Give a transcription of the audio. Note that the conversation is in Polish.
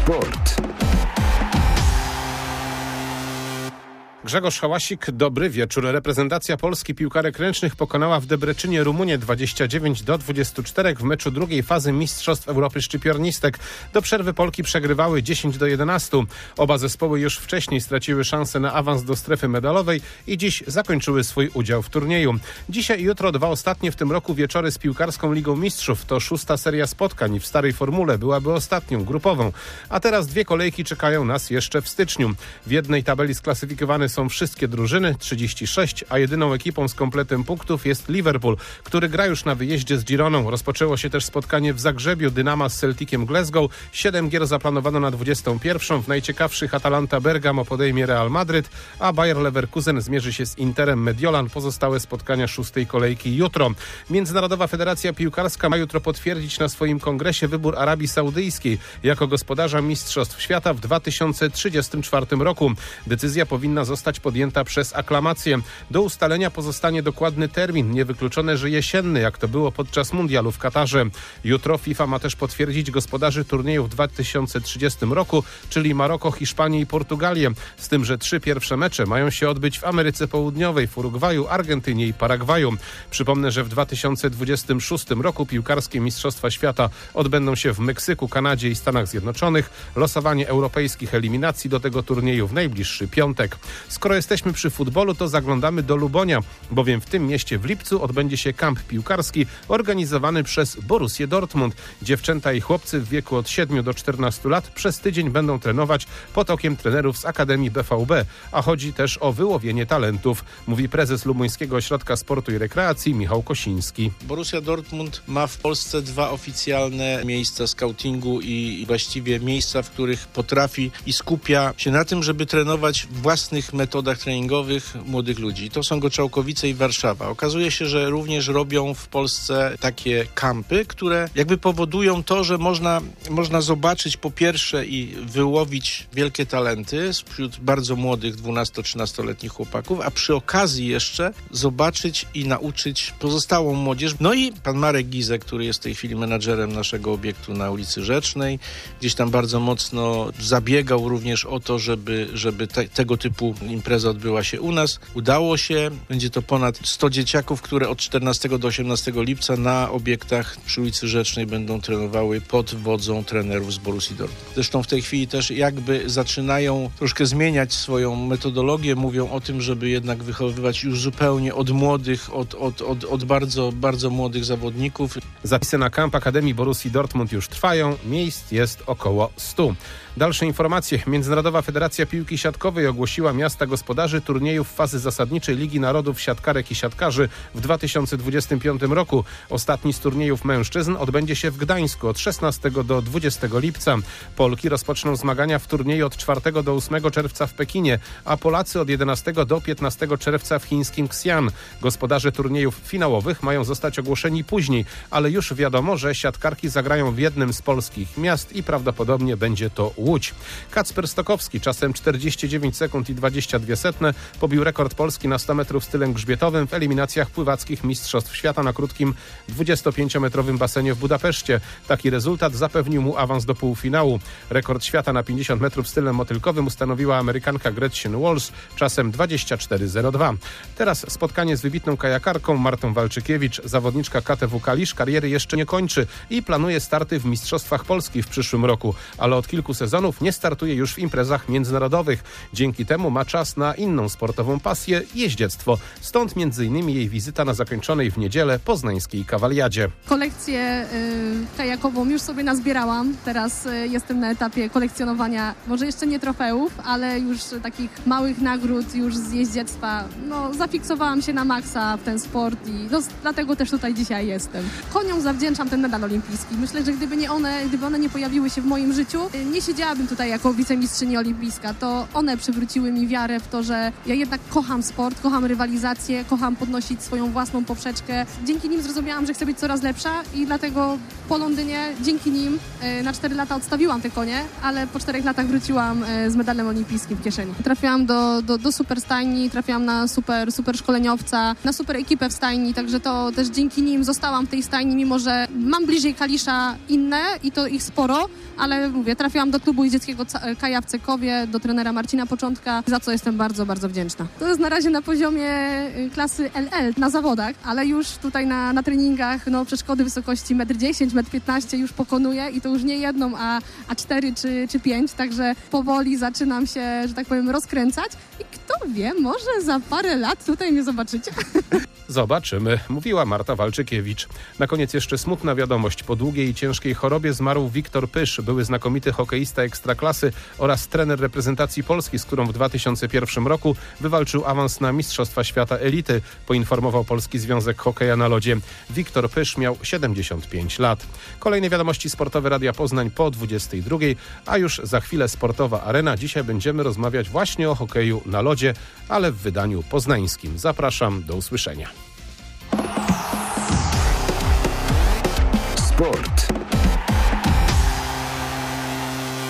Sport. Grzegorz Hałasik, dobry wieczór. Reprezentacja Polski piłkarek ręcznych pokonała w Debreczynie Rumunię 29-24 w meczu drugiej fazy Mistrzostw Europy Szczypiornistek. Do przerwy Polki przegrywały 10-11. Oba zespoły już wcześniej straciły szansę na awans do strefy medalowej i dziś zakończyły swój udział w turnieju. Dzisiaj i jutro dwa ostatnie w tym roku wieczory z Piłkarską Ligą Mistrzów. To 6. seria spotkań w starej formule byłaby ostatnią, grupową. A teraz dwie kolejki czekają nas jeszcze w styczniu. W jednej tabeli sklasyfikowane są wszystkie drużyny, 36, a jedyną ekipą z kompletem punktów jest Liverpool, który gra już na wyjeździe z Gironą. Rozpoczęło się też spotkanie w Zagrzebiu Dynama z Celticiem Glasgow. 7 gier zaplanowano na 21. W najciekawszych Atalanta Bergamo podejmie Real Madryt, a Bayer Leverkusen zmierzy się z Interem Mediolan. Pozostałe spotkania 6. kolejki jutro. Międzynarodowa Federacja Piłkarska ma jutro potwierdzić na swoim kongresie wybór Arabii Saudyjskiej jako gospodarza Mistrzostw Świata w 2034 roku. Decyzja powinna zostać podjęta przez aklamację. Do ustalenia pozostanie dokładny termin, niewykluczone, że jesienny, jak to było podczas mundialu w Katarze. Jutro FIFA ma też potwierdzić gospodarzy turnieju w 2030 roku, czyli Maroko, Hiszpanię i Portugalię. Z tym, że 3 pierwsze mecze mają się odbyć w Ameryce Południowej, w Urugwaju, Argentynie i Paragwaju. Przypomnę, że w 2026 roku piłkarskie Mistrzostwa Świata odbędą się w Meksyku, Kanadzie i Stanach Zjednoczonych. Losowanie europejskich eliminacji do tego turnieju w najbliższy piątek. Skoro jesteśmy przy futbolu, to zaglądamy do Lubonia, bowiem w tym mieście w lipcu odbędzie się kamp piłkarski organizowany przez Borussię Dortmund. Dziewczęta i chłopcy w wieku od 7 do 14 lat przez tydzień będą trenować pod okiem trenerów z Akademii BVB, a chodzi też o wyłowienie talentów, mówi prezes Lubuńskiego Ośrodka Sportu i Rekreacji Michał Kosiński. Borussia Dortmund ma w Polsce 2 oficjalne miejsca scoutingu i właściwie miejsca, w których potrafi i skupia się na tym, żeby trenować własnych metodach treningowych młodych ludzi. To są Goczałkowice i Warszawa. Okazuje się, że również robią w Polsce takie kampy, które jakby powodują to, że można zobaczyć po pierwsze i wyłowić wielkie talenty wśród bardzo młodych 12-13-letnich chłopaków, a przy okazji jeszcze zobaczyć i nauczyć pozostałą młodzież. No i pan Marek Gizek, który jest w tej chwili menadżerem naszego obiektu na ulicy Rzecznej, gdzieś tam bardzo mocno zabiegał również o to, żeby tego typu impreza odbyła się u nas. Udało się. Będzie to ponad 100 dzieciaków, które od 14 do 18 lipca na obiektach przy ulicy Rzecznej będą trenowały pod wodzą trenerów z Borussii Dortmund. Zresztą w tej chwili też jakby zaczynają troszkę zmieniać swoją metodologię. Mówią o tym, żeby jednak wychowywać już zupełnie od młodych, od bardzo, bardzo młodych zawodników. Zapisy na kamp Akademii Borussii Dortmund już trwają. Miejsc jest około 100. Dalsze informacje. Międzynarodowa Federacja Piłki Siatkowej ogłosiła miasta gospodarzy turniejów fazy zasadniczej Ligi Narodów Siatkarek i Siatkarzy w 2025 roku. Ostatni z turniejów mężczyzn odbędzie się w Gdańsku od 16 do 20 lipca. Polki rozpoczną zmagania w turnieju od 4 do 8 czerwca w Pekinie, a Polacy od 11 do 15 czerwca w chińskim Xi'an. Gospodarze turniejów finałowych mają zostać ogłoszeni później, ale już wiadomo, że siatkarki zagrają w jednym z polskich miast i prawdopodobnie będzie to Łódź. Kacper Stokowski czasem 49 sekund i 22 setne pobił rekord Polski na 100 metrów stylem grzbietowym w eliminacjach pływackich Mistrzostw Świata na krótkim 25-metrowym basenie w Budapeszcie. Taki rezultat zapewnił mu awans do półfinału. Rekord świata na 50 metrów stylem motylkowym ustanowiła Amerykanka Gretchen Walls czasem 24:02. Teraz spotkanie z wybitną kajakarką Martą Walczykiewicz. Zawodniczka KTW Kalisz kariery jeszcze nie kończy i planuje starty w Mistrzostwach Polski w przyszłym roku, ale od kilku sezonów nie startuje już w imprezach międzynarodowych. Dzięki temu ma czas na inną sportową pasję – jeździectwo. Stąd m.in. jej wizyta na zakończonej w niedzielę poznańskiej kawaliadzie. Kolekcję kajakową już sobie nazbierałam. Teraz jestem na etapie kolekcjonowania, może jeszcze nie trofeów, ale już takich małych nagród już z jeździectwa. No, zafiksowałam się na maksa w ten sport i dlatego też tutaj dzisiaj jestem. Koniom zawdzięczam ten medal olimpijski. Myślę, że gdyby one nie pojawiły się w moim życiu, nie siedziałabym tutaj jako wicemistrzyni olimpijska. To one przywróciły mi wiarę wierzę w to, że ja jednak kocham sport, kocham rywalizację, kocham podnosić swoją własną poprzeczkę. Dzięki nim zrozumiałam, że chcę być coraz lepsza i dlatego po Londynie, dzięki nim na 4 lata odstawiłam te konie, ale po 4 latach wróciłam z medalem olimpijskim w kieszeni. Trafiłam do super stajni, trafiłam na super szkoleniowca, na super ekipę w stajni, także to też dzięki nim zostałam w tej stajni, mimo że mam bliżej Kalisza inne i to ich sporo, ale mówię, trafiłam do klubu jeździeckiego Kaja w Cekowie, do trenera Marcina Początka, za co jestem bardzo, bardzo wdzięczna. To jest na razie na poziomie klasy LL na zawodach, ale już tutaj na treningach przeszkody wysokości 1,10 m, 1,15 m już pokonuję i to już nie jedną, a 4 czy 5, także powoli zaczynam się, że tak powiem, rozkręcać i kto wie, może za parę lat tutaj mnie zobaczycie. Zobaczymy, mówiła Marta Walczykiewicz. Na koniec jeszcze smutna wiadomość. Po długiej i ciężkiej chorobie zmarł Wiktor Pysz, były znakomity hokeista ekstraklasy oraz trener reprezentacji Polski, z którą w 2001 roku wywalczył awans na Mistrzostwa Świata Elity, poinformował Polski Związek Hokeja na Lodzie. Wiktor Pysz miał 75 lat. Kolejne wiadomości sportowe Radia Poznań po 22, a już za chwilę Sportowa Arena. Dzisiaj będziemy rozmawiać właśnie o hokeju na lodzie, ale w wydaniu poznańskim. Zapraszam, do usłyszenia. Sport.